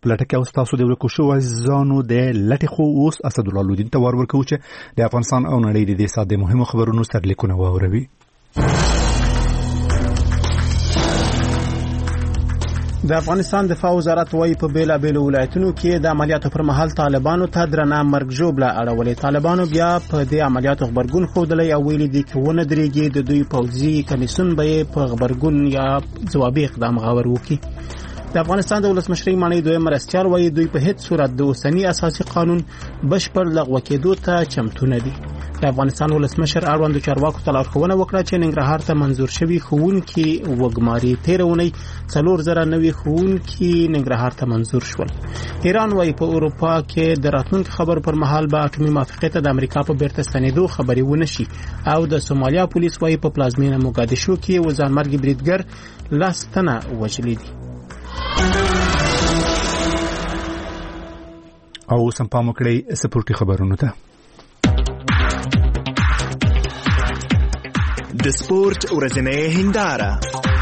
پلټه کې اوس د ورکو شو ځانو د لټ خو اوس اسد الله لودین ته ورکو چې د افغانستان او نړۍ د ساده مهمو خبرونو سرلیکونه واوروي. د افغانستان دفاع وزارت وايي په بیلابېلو ولایتونو کې د عملیاتو پر مهال طالبانو ته درنه مرګ ژوبله اړولې. طالبانو بیا په دې عملیاتو خبرګون ښودلی او ویلي دي چې ونه درېږي د دوی پوځي کمیسیون به یې په خبرګون یا ځوابي اقدام غور وکړي. د افغانستان د ولسمشرۍ ماڼۍ دویم مرستیال وايي دوی په هیڅ صورت د اوسني اساسي قانون بشپړ لغوه کېدو ته چمتو نه دي. د افغانستان ولسمشر اړوندو چارواکو ته لارښوونه وکړه چې ننګرهار ته منظور شوي ښوونکي وګماري. تېره اونۍ 4,000 نوي ښوونکي ننګرهار ته منظور شول. ایران وايي په اروپا کې د راتلونکي خبرو پر مهال به اټومي موافقې ته د امریکا په بیرته ستنېدو خبرې ونه شي. او د سومالیا پولیس وايي په پلازمینه موګادیشو کې وزانمرګي بریدګر 10 تنه وژلي دي. او سم پام وکړئ سپورټي خبرونو ته. د سپورت ورځنۍ هنداره.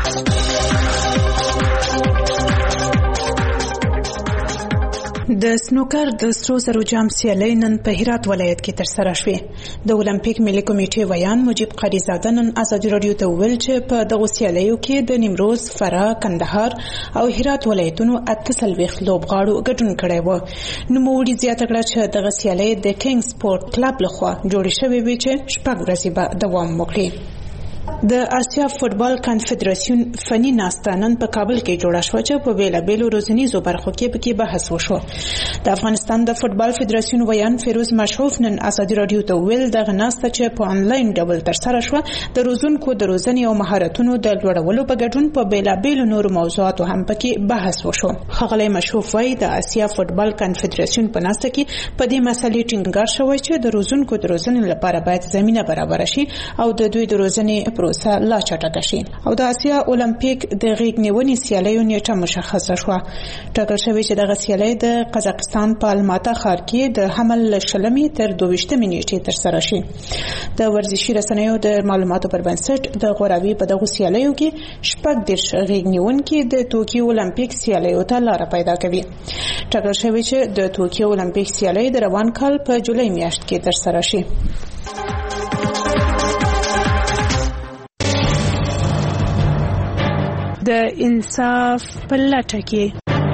د سنوکر د سرو زرو جام سیالۍ نن په هرات ولایت کې ترسره شوې. د اولمپیک ملي کمیټې ویان مجيب قاری زاده نن ازادي رادیو ته ویل چې په دغه سیالیو کې د نیمروز، فراه، کندهار او هرات ولایتونو 48 لوبغاړو ګډون کړی و. نوموړي زیاته کړه چې دغه سیالۍ د کینګ سپورت کلب لخوا جوړې شوې وي چې شپږ ورځې به دوام وکړي. د آسیا فوتبال کنفدراسیون فني ناسته نن په کابل کې جوړه شو چې په بیلابېلو روزنیزو برخو کې پکې بحث وشو. د افغانستان د فوتبال فدراسیون ویان فیروز مشروف نن ازادي رادیو ته ویل دغه ناسته چې په انلاین ډول ترسره شو د روزونکو د روزنې او مهارتونو د لوړولو په ګډون په بیلابېلو نورو موضوعاتو هم پکې بحث وشو. ښاغلی مشروف وايي د آسیا فوتبال کنفدراسیون په ناسته کې په دې مسلې ټینګار شوی چې د روزونکو د روزنې لپاره باید زمينه برابر شي او د دوی د روزنې پروسه لا چټکه شي. او د آسیا اولمپیک د غیږ نیونې سیالیو نیټه مشخصه شوه. ټاکل شوی چې دغه سیالۍ د قزاقستان په الماتا ښار کې د حمل له 20 تر 22 نیټې ترسره شي. د ورزشي رسنیو د معلوماتو پر بنسټ د غوراوي په دغه سیالیو کې 14 غیږ نیونکي د توکیو اولمپیک سیالیو ته لار پیدا کوي. ټاکل شوی چې د توکیو اولمپیک سیالۍ د روان کال په جولای میاشت کې ترسره شي. د انصاف په لټه کې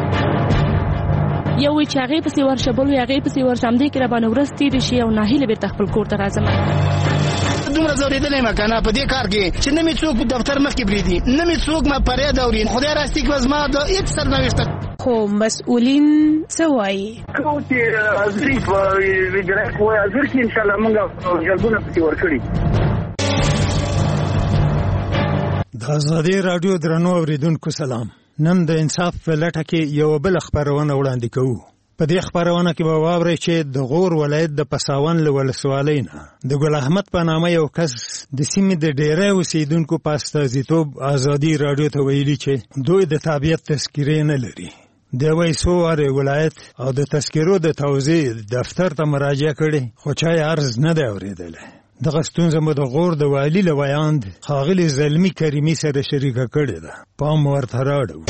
یو چې هغه په سیور شبل هغه په سیور سمدي کې را باندې ورستې دي شي او ناهیله به تخپل کور ته راځم. دومره زوریدلې مکنه په دې کار کې چې نه می څوک په دفتر مخ کې بریدي، نه می څوک ما پرې داوري. خدای راستي کې وزما د هیڅ سرنوشت خو مسؤلین څه وایي؟ کوم چې ازري په ویډرا کوی ازر کې ان شاء الله موږ جلبونه پتی ورکړي. د ازادي رادیو درنو اوریدونکو سلام. نن د انصاف په لټه کې یو بل خبرونه وړاندې کوو. په دې خبرونه کې به واورئ چې د غور ولایت د پساون له ولسوالۍ نه د ګل احمد په نامه یو کس د سیمې د ډېری اوسیدونکو په استازیتوب ازادي رادیو ته ویلي چې دوی د تابعیت تذکرې نه لري. د وایسوارې ولایت او د تذکرو د توزیع دفتر ته مراجعه کړې خو چا یې عرض نه دی اورېدلی. دغه ستونزه مو د غور د والي له ویاند ښاغلي زلمي کریمي سره شریکه کړې ده. پام ورته راوړو.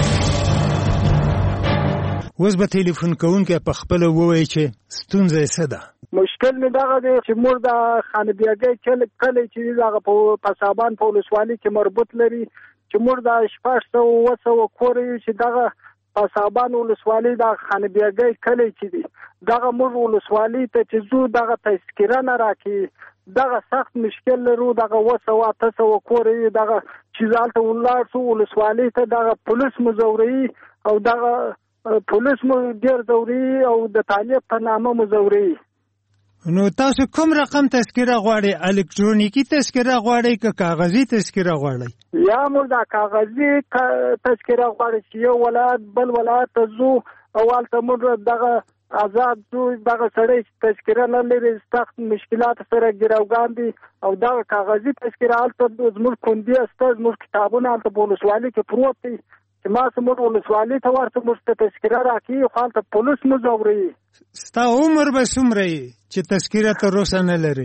اوس به تلیفون کوونکی په خپله ووایي چې ستونزه یې څه ده. مشکل مې دغه دی چې موږ د خانبیاګۍ کلی چې دغه په پسابان په ولسوالۍ کې مربوط لري چې موږ د 600 کور چې دغه پسابان ولسوالۍ د خانبیاګۍ کلی چې دی دغه موږ ولسوالۍ ته چې زو دغه تذکره نه راکړي دغه سخت مشکل لرو. دغه 800 کور دغه چې ځالته ولاړ شو ولسوالۍ ته دغه پولیس مزوري او دغه پولیس مو ډیر زوري او د طالب په نامه مزوري. نو تاسو کوم رقم تذکره غواړئ؟ الکترونیکی تذکره غواړئ که کاغذي تذکره غواړئ؟ یا موږ د کاغذي تذکره غواړو چې یو ولایت بل ولایت ته ځو او هلته موږ دغه آزاد ځو. دغه سړی تذکره نه لري سخت مشکلات سره ګروګان دي او دغه کاغذي تذکره هلته زموږ کندي استه زموږ کتابونه هلته په ولسوالۍ کې پروت دي چې ما زموږ ولسوالۍ ته ورته موږ ته تذکره راکړي خو هلته پولیس مو ځوري. ستا عمر به څومره چې تذکره تر اوسه نه لري؟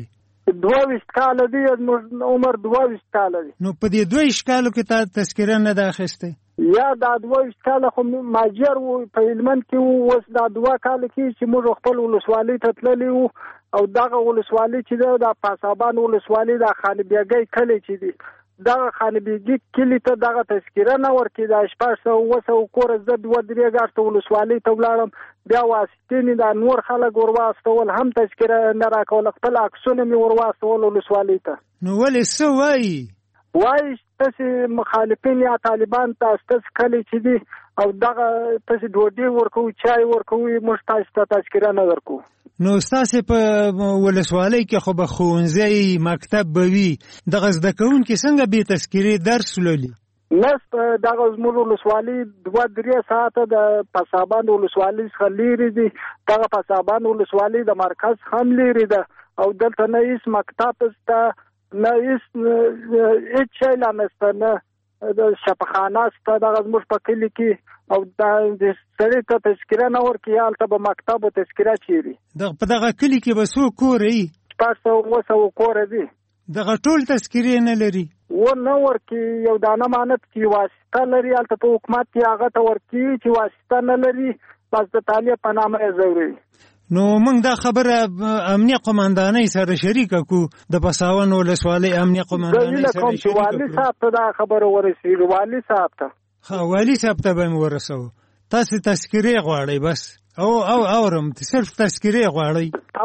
22 کال دی، عمر 22 کال دی. نو په دې 22 کالو کې تا تذکره نه ده اخیسته؟ یا دا 22 کال خو ماجر و په هلمند کې و. اوس دا 2 کال کې چې موږ خپل ولسوالۍ ته تللی وو او دغه ولسوالۍ چې ده د پاسابان ولسوالۍ د خانبیګۍ کلی چې دی، دغه خانبیګي کلي ته دغه تذکره نه ورکړي. د 600 کور زه 2-3 ګاټه ولسوالۍ ته ولاړم، بیا واسطې مې د نور خلک ورواستول، هم تذکره نه راکول، خپل عکسونه مې ورواستول ولسوالۍ ته. نو ولې څه وایي؟ وایي تاسې مخالفین یا طالبان تاسې کلی چې دي او دغه تاسې ډوډۍ ورکوي، چای ورکوي، موږ تاسې ته تذکره نه درکو. نو ستاسې په ولسوالۍ کې خو به ښوونځی مکتب به وي، دغه زده کوونکي څنګه بې تذکرې درس لولي؟ نس دغه زموږ ولسوالۍ 2-3 ساعته د پسابان ولسوالۍ څخه لیرې دي. دغه پسابان ولسوالۍ د مرکز هم لیرې ده او دلته نه هیڅ مکتب شته، نه هیڅ شی لا نشته، نه د شفاخانه شته دغه زموږ په کلي کې. او د سړي ته تذکره نه ورکړي، هلته به مکتب او تذکره چیري. په دغه کلي کې به څو کور وي؟ 600 کور دي. دغه ټول تذکرې نه لري؟ و نه ورکړي، یو دانه مانت چې واسطه لري هلته په حکومت کې هغه ته ورکړي، چې واسطه نه لري بس د طالب په نامه یې ضروري. نو موږ دا خبره امنیه قماندانۍ سره شریکه کو، د پساون ولسوالۍ امنیه قماندانۍ سره شریکه کو. والي صاحب ته دا خبره ورسېږي، والي صاحب ته. ها والي صاحب ته به مې ورسوو. تاسې تذکرې غواړئ بس؟ او اورم صرف تذکرې غواړئ؟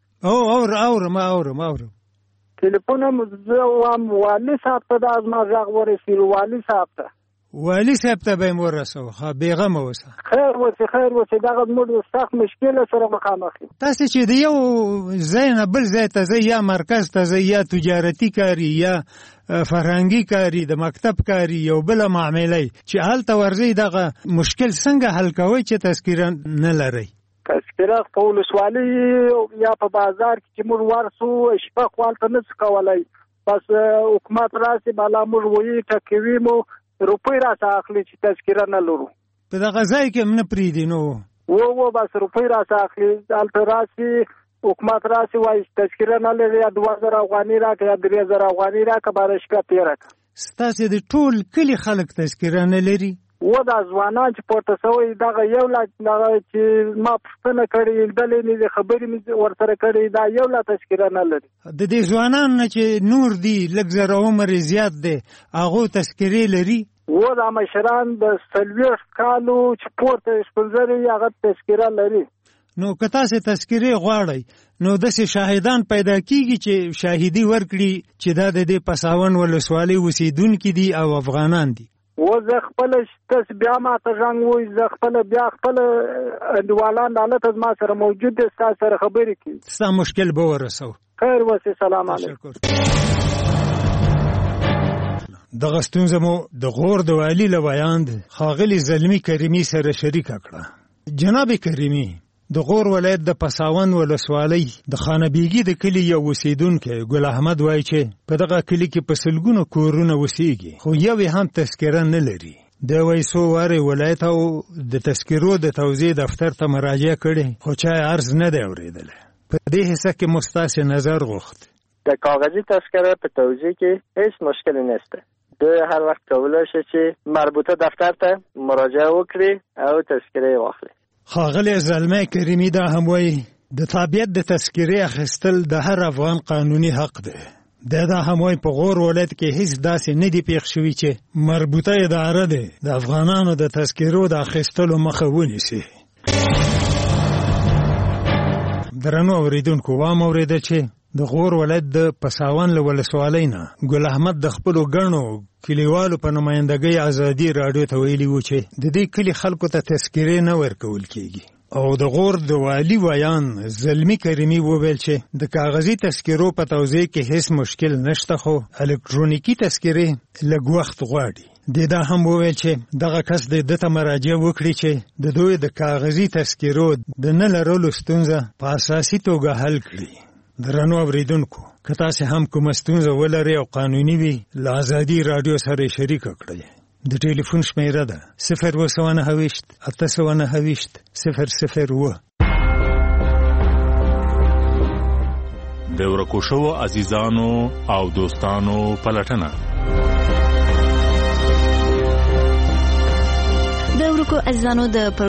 اورم تلیفون هم زه وایم والي صاحب ته دا زما غږ ورسېږي، والي صاحب ته. والي صاحب ته به مې ورسوو. ښه بېغمه اوسه. خیر اوسې دغه زموږ سخت مشکل سره مخامخ یو. تاسې چې د یو ځای نه بل ځای ته ځئ، یا مرکز ته ځئ، یا تجارتي کاري یا فرهنګي کاري، د مکتب کاري، یو بله معاملې چې هلته ورځئ، دغه مشکل څنګه حل کوئ چې تذکره نه لرئ؟ تذکره په ولسوالۍ یا په بازار کې چې موږ ورسو شپه خو هلته نه څه کولی، بس حکومت راسي بالا موږ ویي ټکوي مو روپۍ راڅخه اخلي چې تذکره نه لرو. په دغه ځای کې هم نه پرېږدي؟ نو بس روپۍ راڅخه اخلي، هلته راسي حکومت راسي وایي تذکره نه لري، یا 2000 افغانۍ راکړه یا 3000 افغانۍ راکړه، باره شپه تېره کړه. ستاسې د ټول کلي خلک تذکره نه لري؟ دا ځوانان چې پورته سوی دغه یو لا چې ما پوښتنه کړې دلې مې خبرې مې ورسره کړې، دا یو لا تذکره نه لري. د دې ځوانانو نه چې نور دي لږ زره عمر زیات دی، هغو تذکرې لري؟ دا مشران د 40 کالو چې پورته شپږزره هغه تذکره لري. نو که تاسې تذکرې غواړئ نو داسې شاهدان پیدا کیږي چې شاهدي ورکړي چې دا د دې پساون ولسوالۍ اوسېدونکي دي او افغانان دي. زه خپله تاسې بیا ما ته زنګ ووایي، زه خپله بیا خپله انډیوالان هلته زما سره موجود دي، ستا سره خبرې کوي. ستا مشکل به ورسو. خیر اوسې، سلام علیکم. دغه ستونزه مو د غور د والي له بیان ښاغلي زلمي کریمي سره شریکه کړه. جناب کریمي، د غور ولایت د پساون ولسوالۍ د خانبیګي د کلي یو اوسېدونکی ګل احمد وایي چې په دغه کلي کې په سلګونو کورونه اوسېږي، خو یو یې هم تذکره نه لري. دی وایي څو وارې ولایت او د تذکرو د توزیع دفتر ته مراجعه کړې، خو چا یې عرض نه دی اورېدلی. په دې حصه کې مو ستاسې نظر غوښت. د کاغذي تذکره په توزیع کې هیڅ مشکلی نشته. دوی هر وخت کولی شي چې مربوطه دفتر ته مراجعه وکړي او تذکره یې واخلي. ښاغلی زلمی کریمي دا هم وایي د تابعیت د تذکرې اخیستل د هر افغان قانوني حق دی. دا هم وایي په غور ولایت کې هیڅ داسې نه دي پېښ شوي چې مربوطه اداره دی د افغانانو د تذکرو د اخیستلو مخه ونیسي. درنو اورېدونکو، وام اورېده چې د غور ولایت د پساون له ولسوالۍ نه ګل احمد د خپلو ګڼو کلیوالو په نمایندګۍ ازادي راډیو ته ویلي و چې د دې کلي خلکو ته تذکرې نه ورکول کېږي. او د غور د والي ویان زلمي کریمي وویل چې د کاغذي تذکرو په توزیع کې هیڅ مشکل نشته، خو الکترونیکي تذکرې لږ وخت غواړي. دا هم وویل چې دغه کس د ته مراجعه وکړي چې د دوی د کاغذي تذکرو د نه لرلو ستونزه په اساسي توګه حل کړي. درنو اورېدونکو، که تاسې هم کومه ستونزه ولرئ او قانوني وي، له ازادي راډیو سره شریکه کړئ. د ټلیفون شمیره ده 029 829 002. د ورکو شوو عزیزانو او دوستانو پلټنه. د ورکو عزیزانو د